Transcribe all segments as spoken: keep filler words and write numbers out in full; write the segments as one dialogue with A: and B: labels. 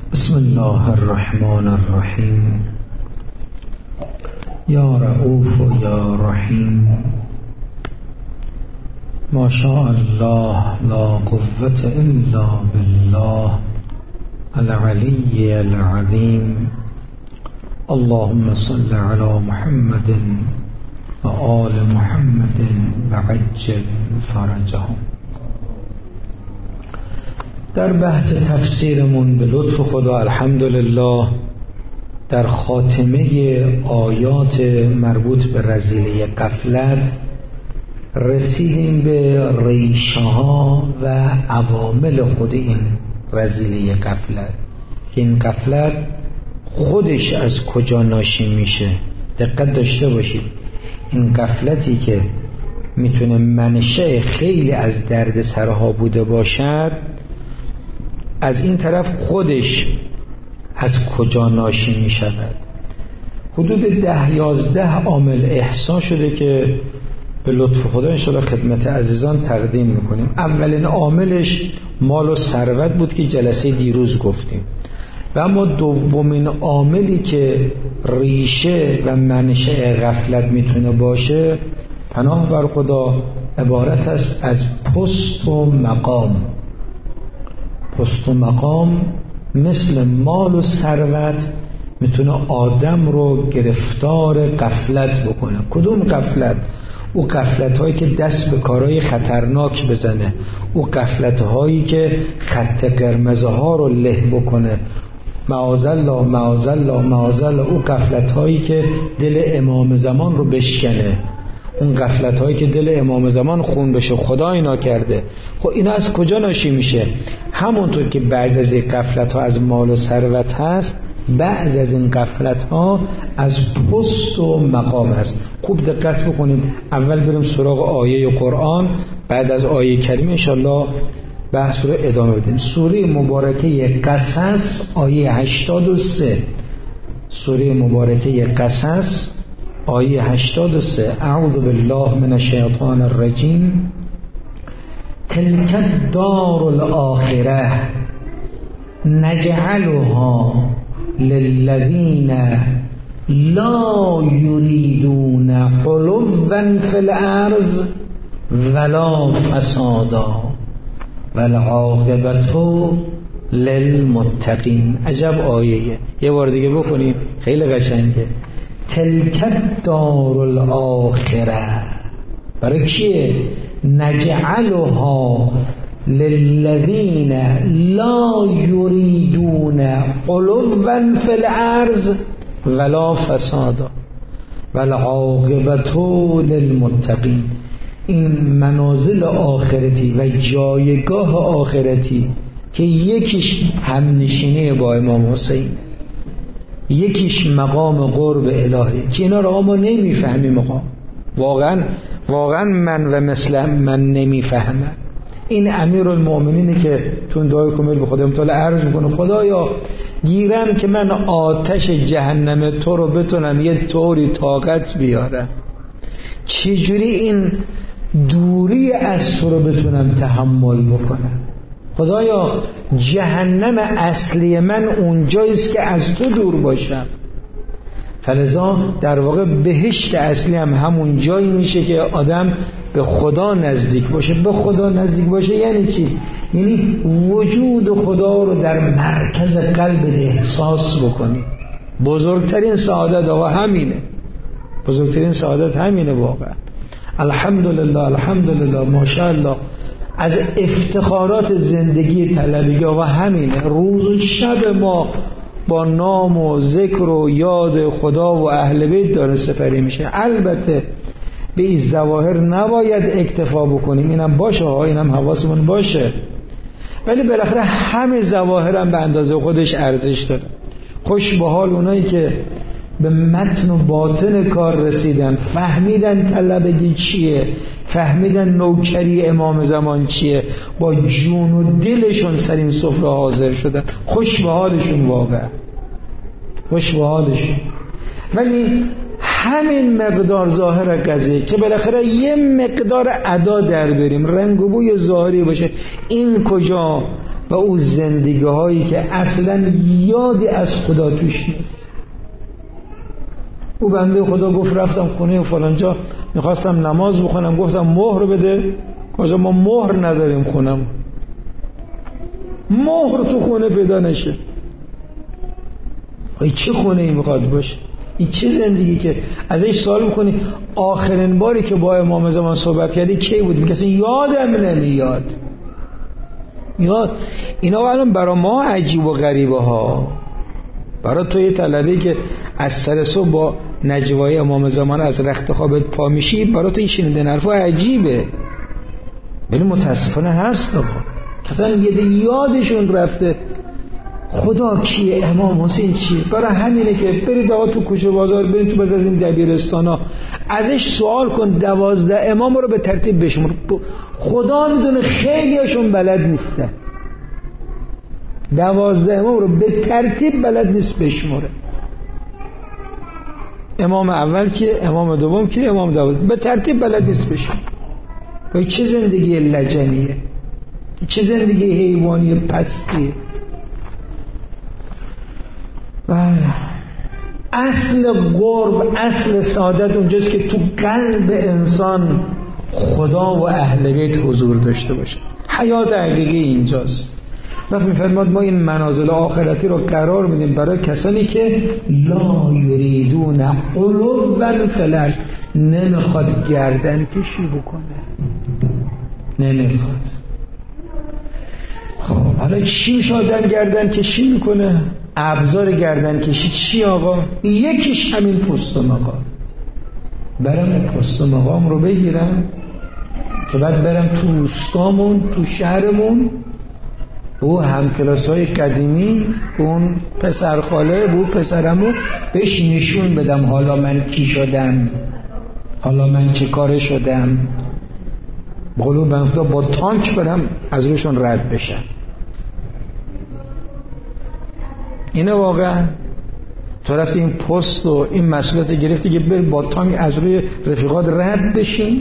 A: بسم الله الرحمن الرحیم. یا رؤوف و یا رحیم. ما شاء الله لا قوة الا بالله العلی العظیم. اللهم صل علی محمد و آل محمد و عجل فرجهم. در بحث تفسیرمون به لطف خدا الحمدلله در خاتمه آیات مربوط به رذیله غفلت رسیدیم به ریشه ها و عوامل خود این رذیله غفلت که این غفلت خودش از کجا ناشی میشه. دقت داشته باشید، این غفلتی که میتونه منشأ خیلی از درد سرها بوده باشد، از این طرف خودش از کجا ناشی می شود. حدود ده یازده عامل احصا شده که به لطف خدا انشاءالله خدمت عزیزان تقدیم میکنیم. اولین عاملش مال و ثروت بود که جلسه دیروز گفتیم، و اما دومین عاملی که ریشه و منشأ غفلت میتونه باشه، پناه بر خدا، عبارت است از پست و مقام. پست و مقام مثل مال و ثروت میتونه آدم رو گرفتار غفلت بکنه. کدوم غفلت؟ او غفلت هایی که دست به کارهای خطرناک بزنه، او غفلت هایی که خط قرمز ها رو له بکنه، معاذالله معاذالله معاذالله، او غفلت هایی که دل امام زمان رو بشکنه، اون غفلت هایی که دل امام زمان خون بشه، خدا اینا کرده. خب اینا از کجا ناشی میشه؟ همونطور که بعض از این غفلت ها از مال و ثروت هست، بعض از این غفلت ها از پست و مقام هست. خوب دقت بکنید. اول بریم سراغ آیه قرآن، بعد از آیه کریمه انشالله بحث رو ادامه بدیم. سوره مبارکه قصص آیه هشتاد و سه. سوره مبارکه قصص آیه هشتاد و سه. اعوذ بالله من الشیطان الرجیم. تلک الدار الاخره نجعلها للذین لا یریدون علوا فی الارض ولا فسادا والعاقبة للمتقین. عجب آیه. یه بار دیگه بخونیم، خیلی قشنگه. تلک الدار الاخره برای کیه؟ نجعلها للذین لا یریدون علوا فی الارض ولا فسادا والعاقبة للمتقین. این منازل آخرتی و جایگاه آخرتی که یکیش همنشینی با امام حسین، یکیش مقام قرب الهی، که اینا رو ما نمیفهمیم. واقعا واقعا من و مثل من نمیفهمم. این امیرالمؤمنینی که تو دعای کامل به خدا متعال عرض میکنه خدایا گیرم که من آتش جهنم تو رو بتونم یه طوری طاقت بیارم، چجوری این دوری از تو رو بتونم تحمل بکنم. خدایا جهنم اصلی من اونجاییست که از تو دور باشم. فلذا در واقع بهشت اصلی هم همون جایی میشه که آدم به خدا نزدیک باشه. به خدا نزدیک باشه یعنی چی؟ یعنی وجود خدا رو در مرکز قلب احساس بکنی. بزرگترین سعادت آقا همینه، بزرگترین سعادت همینه واقعا. الحمدلله الحمدلله ماشاءالله. از افتخارات زندگی طلبگی آقا همینه. روز و شب ما با نام و ذکر و یاد خدا و اهل بیت داره سپری میشه. البته به این ظواهر نباید اکتفا بکنیم، اینم باشه ها، اینم حواسمون باشه، ولی بالاخره همه ظواهر هم به اندازه خودش ارزش داره. خوش به حال اونایی که به متن و باطن کار رسیدن، فهمیدن طلبگی چیه، فهمیدن نوکری امام زمان چیه، با جون و دلشون سر این سفره حاضر شدن. خوش به حالشون، واقعا خوش به حالشون. ولی همین مقدار ظاهر قضیه که بالاخره یه مقدار ادا در بریم، رنگ و بوی ظاهری باشه، این کجا و او زندگی هایی که اصلا یادی از خدا توش نیست. او بنده خدا گفت رفتم خونه فلانجا میخواستم نماز بخونم، گفتم مهر بده، کجا ما مهر نداریم خونم، مهر تو خونه پیدا نشه. این چه خونه ای میخواد باشه؟ این چه زندگی که ازش سوال میکنی آخرین باری که با امام زمان صحبت کردی کی بود؟ میگه اصلا یادم نمیاد. یاد اینا الان برای ما عجیب و غریبه ها. برای تو یه طلبه که از سر صبح با نجوای امام زمان از رخت خوابت پا میشی، برای تو این شنیدن حرفا عجیبه، ولی متاسفانه هست. آقا اصلا یه یادشون رفته خدا کیه، امام حسین چیه. برای همینه که برید آقا تو کوچه بازار، برید تو باز از این دبیرستانا ازش سوال کن دوازده امام رو به ترتیب بشمر. خدا میدونه خیلی هاشون بلد نیستن، دوازده امام رو به ترتیب بلد نیست بشمره. امام اول که، امام دوم که، امام دوازده به ترتیب بلد نیست بشمره. و چه زندگی لجنیه، چه زندگی حیوانی پستی. بله، اصل قرب، اصل سعادت اونجاست که تو قلب انسان خدا و اهل بیت حضور داشته باشه. حیات حقیقی اینجاست. وقتی میفرماد ما این منازل آخرتی رو قرار میدیم برای کسانی که لا یریدون علوا فی الارض، نمیخواد گردن کشی بکنه، نمیخواد. خب حالا چی میشه آدم گردن کشی میکنه؟ ابزار گردن کشی چی آقا؟ یکیش همین پست و مقام. برم پست و مقام رو بگیرم که بعد برم تو روستامون، تو شهرمون، او همکلاسای قدیمی، اون پسرخاله، او پسرمو بهش نشون بدم حالا من کی شدم، حالا من چه کاره شدم. بقولو بنخدا با تانک برم از روشون رد بشم. اینه واقعا تو رفتی این پست و این مسئولیت گرفتی که بری با تانک از روی رفیقات رد بشین.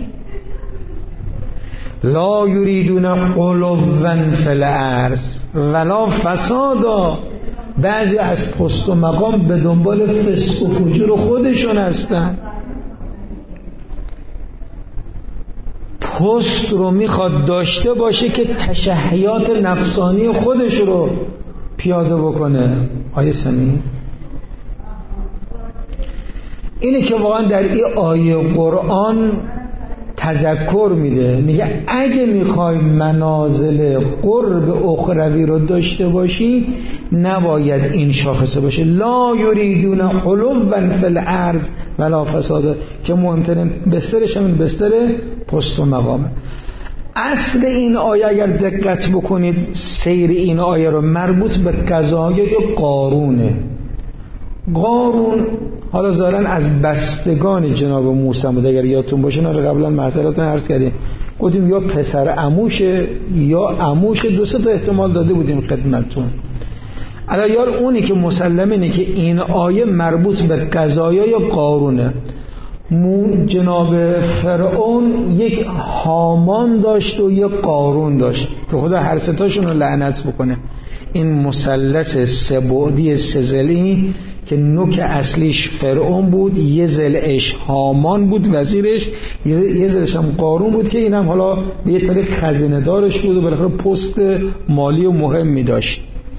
A: لا یریدون علوا فی الارض ولا فسادا. بعضی از پست و مقام به دنبال فسق و فجور خودشون هستن. پست رو میخواد داشته باشه که تشهیات نفسانی خودش رو پیاده بکنه. آیه سمی اینه که واقعا در این آیه قرآن تذکر میده، میگه اگه میخوای منازل قرب اخروی رو داشته باشی نباید این شاخصه باشه. لا یریدون علوا فی الارض ولا فسادا، که مهمترین بسترش همین بستر پست و مقامه. اصل این آیه اگر دقت بکنید، سیر این آیه رو مربوط به قضایای قارونه. قارون حالا ظاهرا از بستگان جناب موسی بود، اگر یادتون باشه نه قبلا مسئلهاتون عرض کردیم، گفتیم یا پسر عموشه یا عموشه، دو سه تا احتمال داده بودیم خدمتتون. الان یار اونی که مسلمه اینه که این آیه مربوط به قضایای قارونه. جناب فرعون یک هامان داشت و یک قارون داشت که خدا هر ستاشون رو لعنت بکنه. این مثلث سه‌بعدی سه‌ضلعی که نوک اصلیش فرعون بود، یه ضلعش هامان بود وزیرش، یه ضلعش هم قارون بود که اینم حالا به یه طریق خزینه دارش بود و بالاخره پست مالی و مهمی داشت.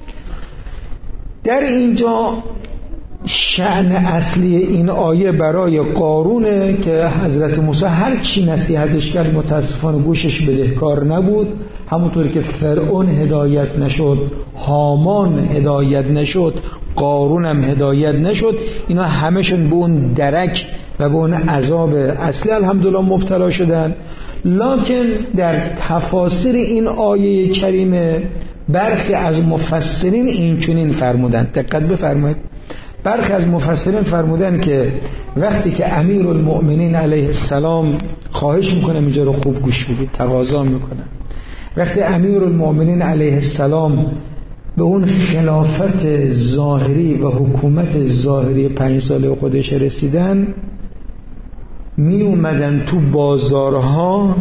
A: در اینجا شأن اصلی این آیه برای قارونه که حضرت موسی هر چی نصیحتش کرد متاسفانه گوشش بدهکار نبود. همونطوری که فرعون هدایت نشد، هامان هدایت نشد، قارون هم هدایت نشد، اینا همشون به اون درک و به اون عذاب اصلی الحمدلله مبتلا شدن. لکن در تفاسیر این آیه کریمه برخی از مفسرین این چنین فرمودن، دقت بفرمایید، برخی از مفسرین فرمودن که وقتی که امیرالمؤمنین علیه السلام، خواهش میکنم اینجا رو خوب گوش بدید، تقاضا میکنم، وقتی امیرالمؤمنین علیه السلام به اون خلافت ظاهری و حکومت ظاهری پنج ساله خودش رسیدن، می اومدن تو بازارها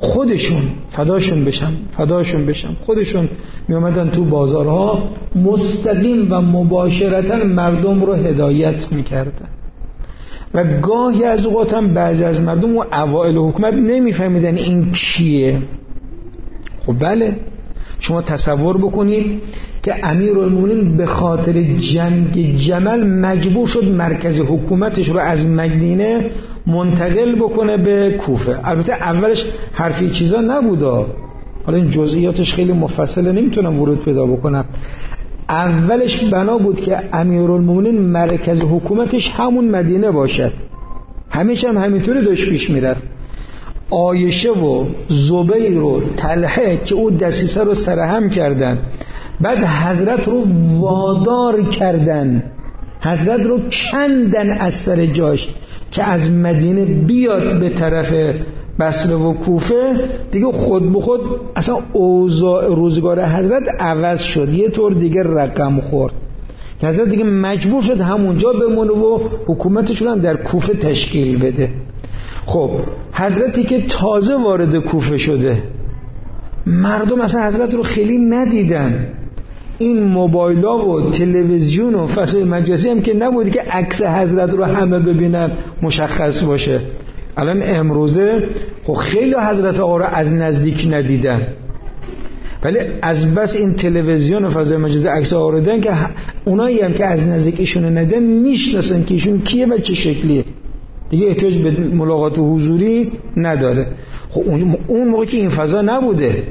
A: خودشون فداشون بشم فداشون بشم خودشون می اومدن تو بازارها مستقیم و مباشرتا مردم رو هدایت میکردن و گاهی از اوقات هم بعضی از مردم و اوائل حکومت نمیفهمیدن این کیه. خب بله، شما تصور بکنید که امیرالمومنین به خاطر جنگ جمل مجبور شد مرکز حکومتش رو از مدینه منتقل بکنه به کوفه. البته اولش حرفی چیزا نبودا، حالا این جزئیاتش خیلی مفصله نمیتونم ورود پیدا بکنم. اولش بنا بود که امیرالمومنین مرکز حکومتش همون مدینه باشد، همیشه هم همینطوری داشت پیش میرفت. عایشه و زبیر و طلحه که او دسیسه رو سرهم کردن، بعد حضرت رو وادار کردن، حضرت رو کندن از سر جاش که از مدینه بیاد به طرف بصره و کوفه. دیگه خود به خود اصلا اوضاع روزگار حضرت عوض شد، یه طور دیگه رقم خورد. حضرت دیگه مجبور شد همونجا بمونه و حکومتشون هم در کوفه تشکیل بده. خب حضرتی که تازه وارد کوفه شده، مردم اصلا حضرت رو خیلی ندیدن. این موبایل‌ها و تلویزیون و فضای مجازی هم که نبود که عکس حضرت رو همه ببینن مشخص باشه. الان امروزه خب خیلی حضرت آقا رو از نزدیک ندیدن، ولی از بس این تلویزیون و فضای مجازی عکس آقا رو دیدن که اونایی هم که از نزدیک ایشون ندیدن میشناسن که ایشون کیه و چه شکلیه، دیگه احتیاج به ملاقات حضوری نداره. خب اون موقع که این فضا نبوده،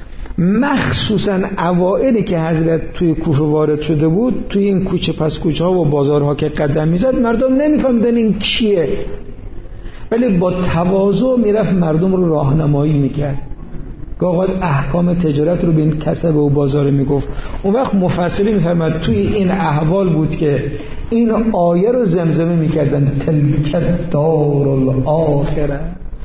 A: مخصوصا اوائلی که حضرت توی کوفه وارد شده بود، توی این کوچه پس کوچه ها و بازارها که قدم میزد، مردم نمیفهمیدن این کیه، ولی با تواضع میرفت مردم رو راهنمایی میکرد. گاهی احکام تجارت رو به این کسب و بازار میگفت. اون وقت مفسری میفرماد توی این احوال بود که این آیه رو زمزمه میکردن: تلک دار الاخره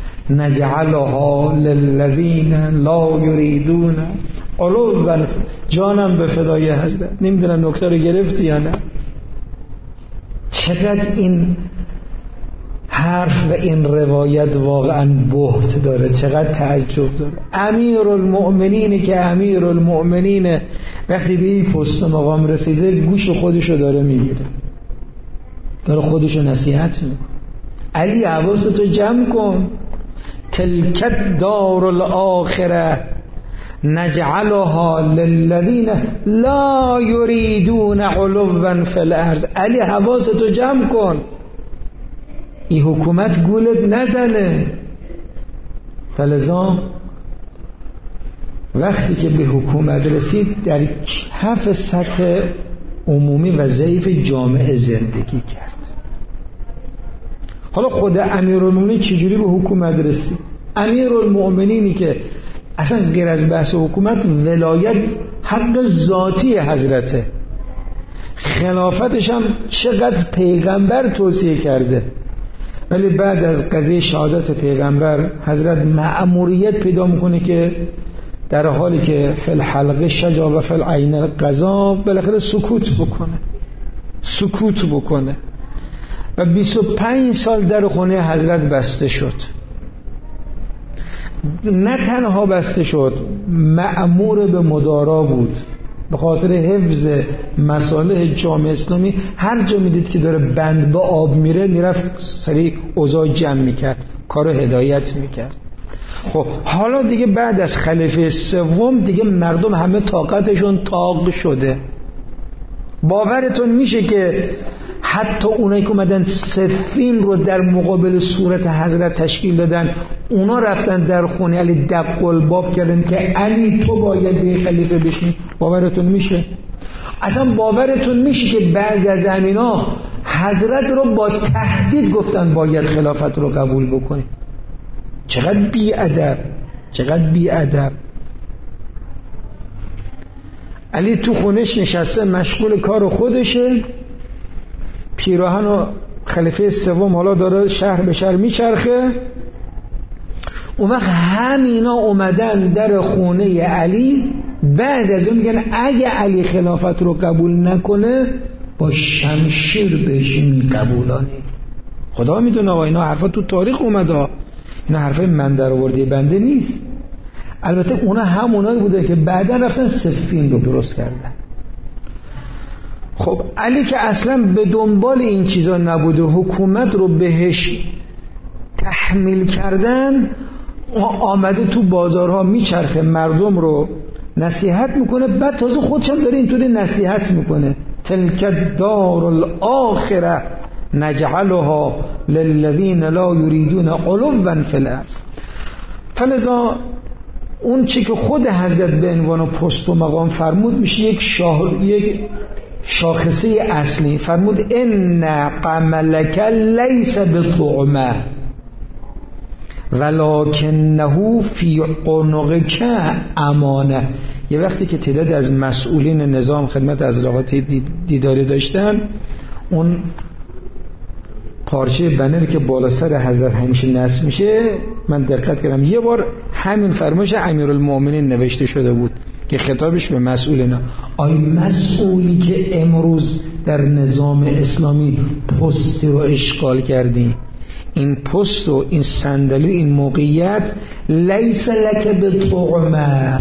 A: نجعلها للذین لا یریدون علوا. جانم به فدای حضرت. نمیدونم نکته رو گرفتی یا نه؟ چقدر این حرف و این روایت واقعا بهت داره، چقدر تعجب داره. امیرالمؤمنینی که امیرالمؤمنین وقتی به این پست مقام رسیده، گوش خودشو داره میگیره، داره خودشو نصیحت میکنه. علی حواستو جمع کن، تلک دار الاخره نجعلها للذین لا یریدون علوا فی الارض. علی حواستو جمع کن، این حکومت گولت نزنه. فلذا وقتی که به حکومت رسید، در کف سطح عمومی و ضعیف جامعه زندگی کرد. حالا خود امیرالمومنین چجوری به حکومت رسید؟ امیرالمومنینی که اصلا غیر از بحث حکومت، ولایت حق ذاتی حضرته، خلافتش هم چقدر پیغمبر توصیه کرده، ولی بعد از قضیه شهادت پیغمبر حضرت مأموریت پیدا میکنه که در حالی که فی الحلقه شجا و فی العین قضا، بالاخره سکوت بکنه سکوت بکنه و بیست و پنج سال در خونه حضرت بسته شد. نه تنها بسته شد، مأمور به مدارا بود. به خاطر حفظ مصالح جامعه اسلامی هر جا میدید که داره بند با آب میره، میرفت سریع اوضاع جمع میکرد، کارو هدایت میکرد. خب حالا دیگه بعد از خلیفه سوم دیگه مردم همه طاقتشون طاق شده. باورتون میشه که حتی اونایی که اومدن صفین رو در مقابل صورت حضرت تشکیل دادن، اونا رفتن در خونه علی دق الباب کردن که علی تو باید به خلیفه بشین. باورتون میشه؟ اصلا باورتون میشه که بعضی از امینا حضرت رو با تهدید گفتن باید خلافت رو قبول بکنی؟ چقدر بی ادب، چقدر بی ادب. علی تو خونش نشسته مشغول کار خودشه، پیراهن و خلیفه سوم حالا داره شهر به شهر میچرخه. اون وقت همینا اومدن در خونه علی، بعضی از اون میگن اگه علی خلافت رو قبول نکنه با شمشیر بهش میقبولانی. خدا میدونه آقا اینا حرفا تو تاریخ اومده. اینا حرفای من در آورده بنده نیست. البته اونا همونایی بوده که بعدا رفتن صفین رو درست کردن. خب علی که اصلا به دنبال این چیزا نبوده، حکومت رو بهش تحمیل کردن، آمده تو بازارها میچرخه، مردم رو نصیحت میکنه، بعد تازه خودش هم داره اینطوری نصیحت میکنه تلک الدار الاخره نجعلها للذین لا یریدون علوا فی الارض. فلذا اون چی که خود حضرت به عنوان پست و مقام فرمود میشه یک شاه، یک شاخصه اصلی. فرمود ان قملک لیس بطعمه ولکنه فی عنقک امانه. یه وقتی که تعداد از مسئولین نظام خدمت از لغات دیداری داشتن، اون پارچه بنری که بالا سر حضرت همیشه نصب میشه، من دقت کردم یه بار همین فرمایش امیرالمؤمنین نوشته شده بود که خطابش به مسئولینا، آی مسئولی که امروز در نظام اسلامی پست رو اشغال کردی، این پست و این صندلی، این موقعیت لیس لک بطعمه،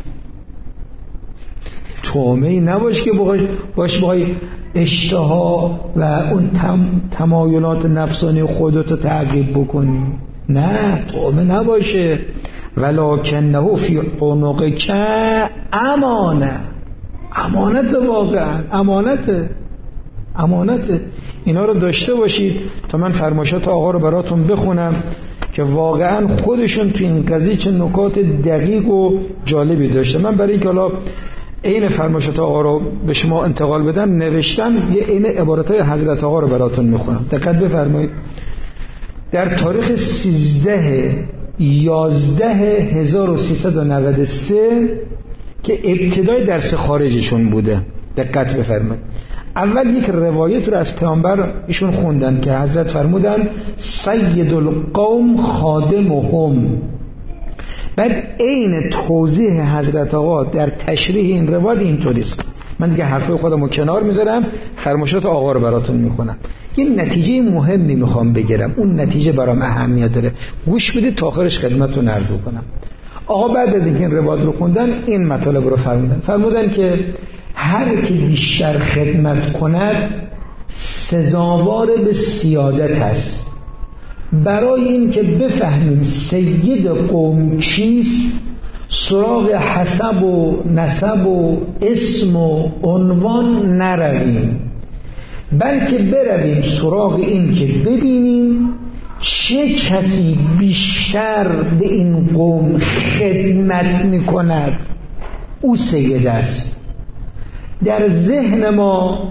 A: طعمه نباش که باش بخوای اشتها و اون تم تمایلات نفسانی خودتو تعقیب بکنی، نه طعمه نباشه. ولکنه فی عنقک امانه، امانت، واقعا امانته، امانته. اینا رو داشته باشید تا من فرمایشات آقا رو براتون بخونم که واقعا خودشون تو این قضیه چه نکات دقیق و جالبی داشته. من برای اینکه حالا این فرمایشات آقا رو به شما انتقال بدم نوشتم، یه این عبارتای حضرت آقا رو براتون میخونم، دقت بفرمایید. در تاریخ سیزده یازده هزار و سیصد و نود و سه که ابتدای درس خارجشون بوده، دقت بفرمایید. اول یک روایت رو از پیامبر ایشون خوندن که حضرت فرمودن سید القوم خادمهم. بعد این توضیح حضرت آقا در تشریح این روایت اینطوری است. من دیگه حرفای خودم رو کنار میذارم، فرمایشات آقا رو براتون میخونم. یه نتیجه مهمی میخوام بگیرم، اون نتیجه برام اهمیت داره، گوش بدید تا آخرش خدمتتون عرض کنم. آقا بعد از اینکه این روایت رو خوندن این مطالب رو فرمودن. فرمودن که هر که بیشتر خدمت کند سزاوار به سیادت است. برای این که بفهمیم سید قوم چیست، سراغ حسب و نسب و اسم و عنوان نرویم، بلکه برویم سراغ این که ببینیم چه کسی بیشتر به این قوم خدمت میکند، او سید است. در ذهن ما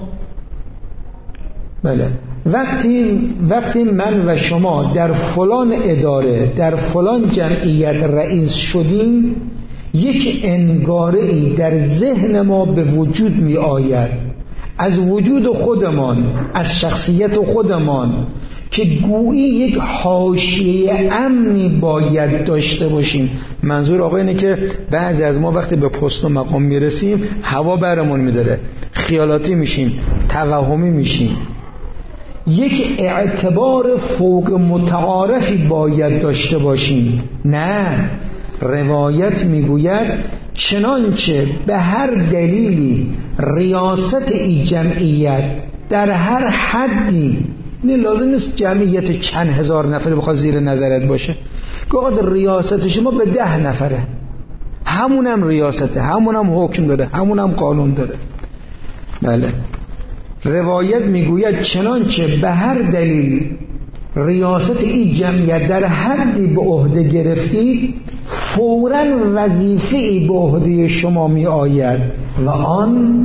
A: بله وقتی وقتی من و شما در فلان اداره، در فلان جمعیت رئیس شدیم، یک انگاره‌ای در ذهن ما به وجود می آید از وجود خودمان، از شخصیت خودمان، که گویی یک حاشیه امنی باید داشته باشیم. منظور آقا اینه که بعضی از ما وقتی به پست و مقام میرسیم هوا برمون میداره، خیالاتی میشیم، توهمی میشیم. یک اعتبار فوق متعارفی باید داشته باشیم. نه، روایت میگوید چنانچه به هر دلیلی ریاست این جمعیت در هر حدی، نه لازم نیست جمعیت چند هزار نفره بخواد زیر نظرت باشه، که آقا ریاست شما به ده نفره، همونم ریاسته، همونم حکم داره، همونم قانون داره. بله، روایت میگوید چنانچه به هر دلیل ریاست این جمعیت در حدی به عهده گرفتید، فوراً وظیفه‌ای به عهده شما می آید و آن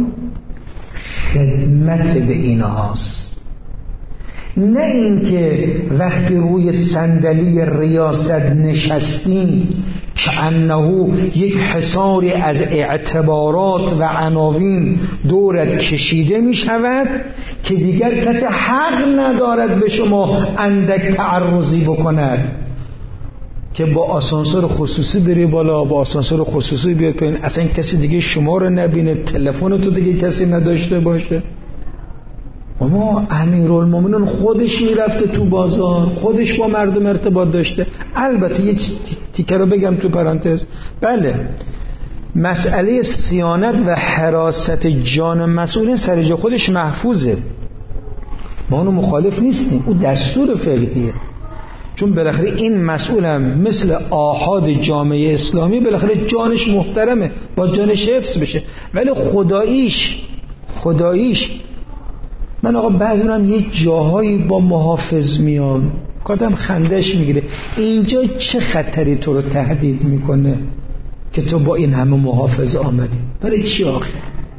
A: خدمت به اینهاست. نه اینکه وقتی روی صندلی ریاست نشستین که انه یک حصاری از اعتبارات و عناوین دورت کشیده می شود که دیگر کسی حق ندارد به شما اندک تعرضی بکند، که با آسانسور خصوصی بری بالا، با آسانسور خصوصی بیاد پایین، اصلا کسی دیگه شما رو نبینه، تلفن تو دیگه کسی نداشته باشه. اما امیرالمومنین خودش میرفته تو بازار، خودش با مردم ارتباط داشته. البته یه تیکه رو بگم تو پرانتز، بله مسئله صیانت و حراست جان مسئولین سر جای خودش محفوظه، ما اونو مخالف نیستیم، او دستور فقهیه، چون بالاخره این مسئولم مثل آحاد جامعه اسلامی بالاخره جانش محترمه، با جانش حفظ بشه. ولی خداییش خداییش من آقا بعضی هم یه جاهایی با محافظ میان کادم خندش میگیره، اینجا چه خطری تو رو تهدید میکنه که تو با این همه محافظ آمدی؟ برای چی آخه؟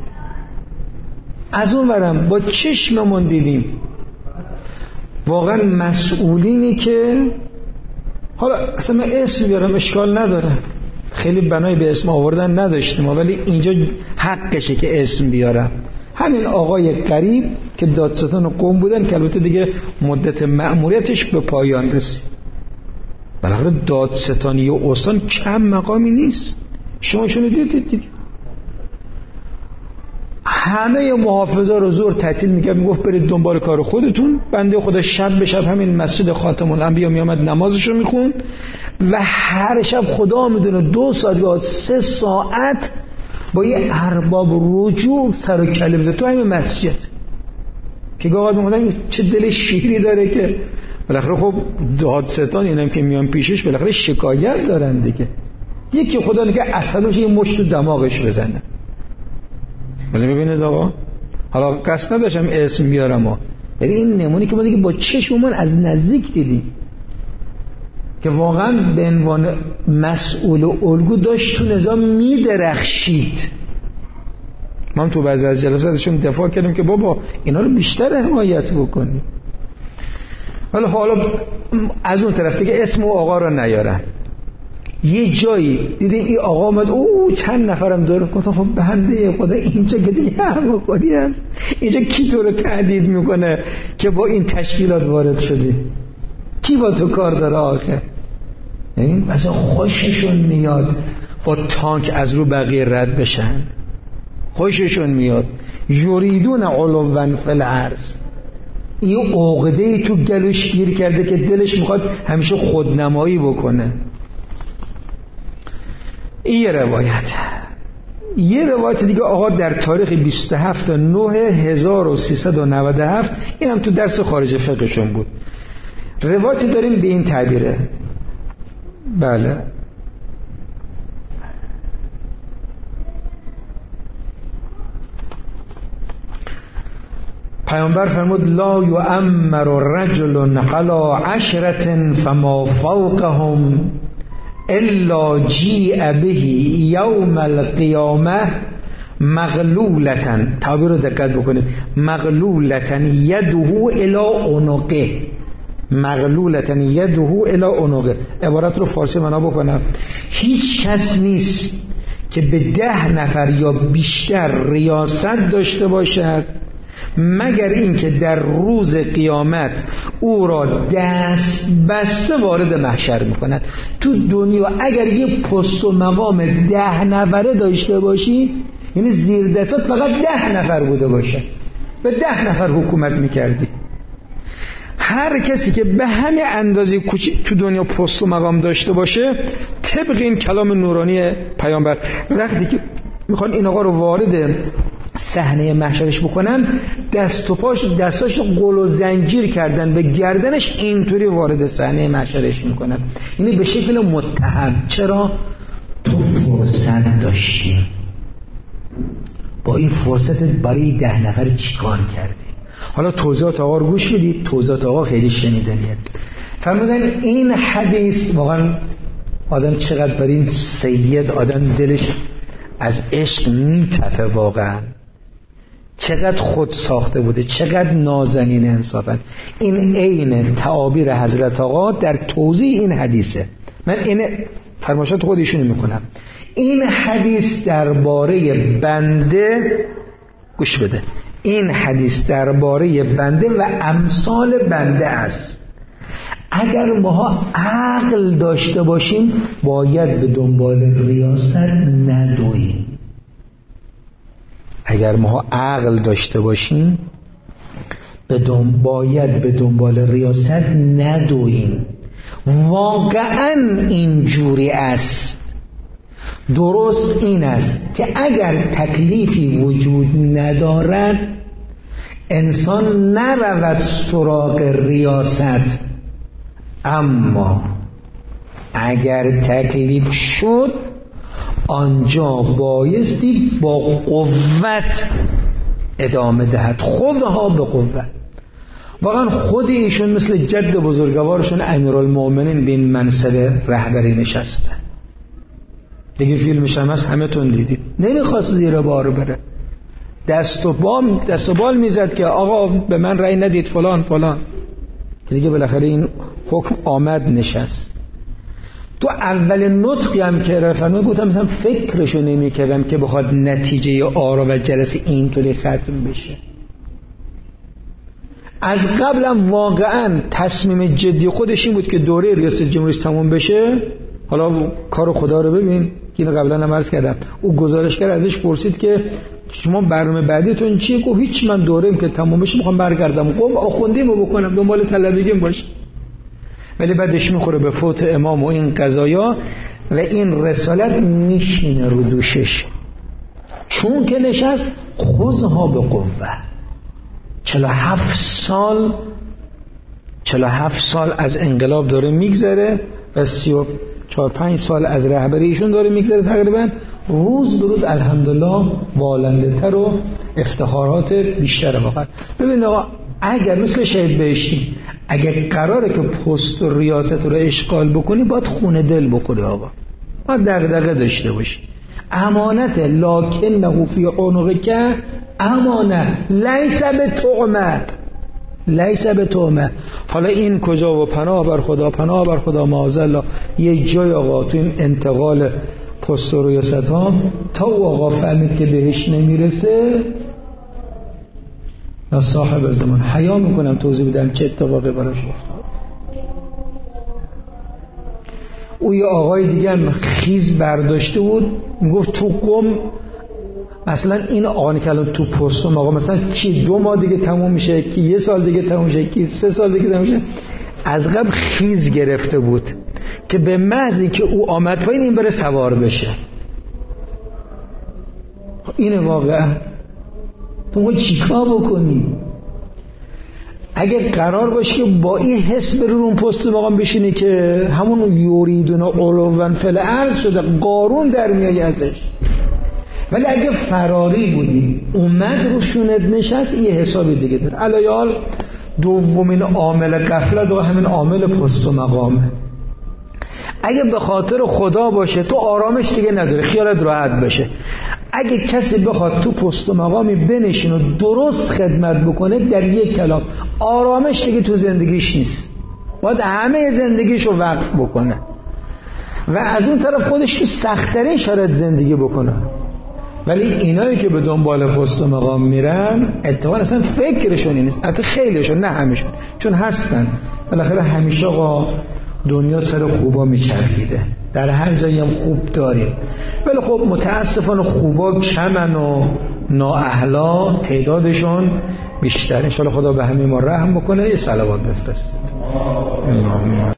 A: از اون ورم با چشممون دیدیم واقعا مسئولینی که حالا اصلا من اسم بیارم اشکال نداره، خیلی بنای به اسم آوردن نداشتیم، ولی اینجا حقشه که اسم بیارم. همین آقای قریب که دادستان قم بودن که البته دیگه مدت مأموریتش به پایان رسید. بالاخره دادستانی و استان کم مقامی نیست، شما شنیدید دیگه. همه محافظا رو زور تعطیل میکرد، میگفت برید دنبال کار خودتون. بنده خدا شب به شب همین مسجد خاتم الانبیا میامد نمازشو میخوند و هر شب خدا میدونه دو ساعت یا سه ساعت با یه ارباب رجوع سر و کله بزد تو همین مسجد که آقا میگفتن چه دل شیری داره که بالاخره خب دادستان اینم که میان پیشش بالاخره شکایت دارن دیگه، یکی خدا نگه اصلاش یه مشت تو دماغش بزنه. ولی ببینید آقا، حالا قصد نداشتم اسم بیارم ها، ولی این نمونی که ما دیگه با چشممون از نزدیک دیدیم که واقعا به عنوان مسئول و الگو داشت تو نظام میدرخشید. ما هم تو بعضی از جلساتشون دفاع کردیم که بابا اینا رو بیشتر حمایت بکنیم. حالا حالا از اون طرف دیگه اسم و آقا رو نیارم. یه جایی دیدیم این آقا آمد، او چند نفرم داره، گفتم خب بنده خدا اینجا که دیگه همه خودی هست، اینجا کی تو رو تهدید میکنه که با این تشکیلات وارد شدی؟ کی با تو کار داره آخه؟ یعنی مثلا خوششون میاد با تانک از رو بقیه رد بشن، خوششون میاد یریدون علوا فی الارض. این عقده‌ای تو گلوش گیر کرده که دلش میخواد همیشه خودنمایی بکنه. این یه روایت. یه روایت دیگه آقا در تاریخ بیست و هفتم نوامبر هزار و سیصد و نود و هفت، این هم تو درس خارج فقهشون بود. روایتی داریم به این تعبیره، بله پیامبر فرمود لا یؤمر رجل علی عشرة فما فوقهم الا جیء به یوم القیامه مغلولة، تعبیر رو دقت بکنید، مغلولة یده الی عنقه، مغلولة یده الی عنقه. عبارت رو فارسی معنا بکنم، هیچ کس نیست که به ده نفر یا بیشتر ریاست داشته باشد مگر اینکه در روز قیامت او را دست بسته وارد محشر میکند. تو دنیا اگر یه پست و مقام ده نفره داشته باشی، یعنی زیر دستات فقط ده نفر بوده باشه، به ده نفر حکومت میکردی. هر کسی که به همه اندازه کوچیک تو دنیا پست و مقام داشته باشه، طبق این کلام نورانی پیامبر، وقتی که میخوان این آقا رو وارد صحنه محشرش بکنن، دست و پاش دستاش قل و زنجیر کردن به گردنش، اینطوری وارد صحنه محشرش میکنن، یعنی به شکل متهم. چرا؟ تو فرصت داشتی، با این فرصت برای ده نفر چیکار کردی؟ حالا توضیحات آقا رو گوش بدید، توضیحات آقا خیلی شنیدنیه. فرمودن این حدیث واقعا آدم چقدر برای این سید آدم دلش از عشق میتپه، واقعا چقدر خود ساخته بوده، چقدر نازنین انصافا. این عین تعابیر حضرت آقا در توضیح این حدیثه. من این فرمایشات خودشونو میکنم. این حدیث درباره بنده، گوش بده، این حدیث درباره بنده و امثال بنده است. اگر ما عقل داشته باشیم باید به دنبال ریاست ندویم. اگر ما عقل داشته باشیم به دنبال باید به دنبال ریاست ندوین. واقعا اینجوری است. درست این است که اگر تکلیفی وجود ندارد انسان نرود سراغ ریاست، اما اگر تکلیف شد آنجا بایستی با قوت ادامه دهد، خودها به قوت. واقعا خود ایشون مثل جد بزرگوارشون امیرالمؤمنین به این منصب رهبری نشسته. دیگه فیلمش هم هست، همه تون دیدید. نمیخواست زیر بار بره، دست و بال دست و بال میزد که آقا به من رأی ندید فلان فلان. دیگه بالاخره این حکم آمد نشست. تو اول نطقی هم که رفتم گفتم مثلا فکرشو نمیکردم که بخواد نتیجه آرا و جلسه اینطوری ختم بشه. از قبلم واقعا تصمیم جدی خودش این بود که دوره ریاست جمهوری تموم بشه. حالا کار خدا رو ببین که اینو قبلا هم عرض کردم. او گزارشگر ازش پرسید که شما برنامه بعدیتون چیه؟ گفت هیچ، من دوره‌ام که تموم بشه میخوام برگردم قم آخوندیمو بکنم، دنبال طلبگیم باشه. ولی بعدش میخوره به فوت امام و این قضایا و این رسالت میشینه رو دوشش. چون که نشست خذها به قوه. چهل و هفت سال چهل و هفت سال از انقلاب داره میگذره و سی و چهار پنج سال از رهبری ایشون داره میگذره تقریبا. روز به روز الحمدلله والنده تر و افتخارات بیشتر. واقعا ببین آقا، اگر مثل شهید بهشتی اگر قراره که پست و ریاست رو اشغال بکنی باید خونه دل بکنی آقا، باید دغدغه داشته باشی. امانت لکنه فی عنقک امانه لیس بتهمه لیس بتهمه. حالا این کجا و پناه بر خدا، پناه بر خدا معاذالله. یه جای آقا تو این انتقال پست و ریاست ها تا آقا فهمید که بهش نمیرسه، من صاحب زمان حیا میکنم توضیح بدم چه اتفاقی براش افتاد. او یه آقای دیگه هم خیز برداشته بود میگفت تو قم مثلا این آقایی که الان تو پستم آقا مثلا کی دو ماه دیگه تموم میشه، کی یه سال دیگه تموم میشه، کی سه سال دیگه تموم میشه. از قبل خیز گرفته بود که به محض اینکه او آمد پایین این بره سوار بشه. اینه واقعا. تو باید چیکار بکنی؟ اگه قرار باشه که با این حس بری رو اون پست مقام بشینی که همون یوریدون علوان فل ارض شده، قارون در میای ازش. ولی اگه فراری بودی اومد رو شونت نشست، یه حسابی دیگه داره. علایال دومین عامل غفلت و همین عامل پست و مقامه. اگه به خاطر خدا باشه تو آرامش دیگه نداره، خیالت راحت بشه. اگه کسی بخواد تو پست و مقامی بنشین و درست خدمت بکنه، در یک کلام آرامش دیگه تو زندگیش نیست، باید همه زندگیشو وقف بکنه و از اون طرف خودش تو سخت‌ترین شرایط زندگی بکنه. ولی اینایی که به دنبال پست و مقام میرن اتفاقا اصلا فکرشون نیست. البته خیلیشون، نه همشون، چون هستن بالاخره همیشه آقا دنیا سر خوبا میچرخیده، در هر جایی هم خوب داریم. ولی خب متاسفانه خوبا کمن و نااهلا تعدادشون بیشتر. ان شاءالله خدا به همه ما رحم بکنه. یه صلوات بفرستید.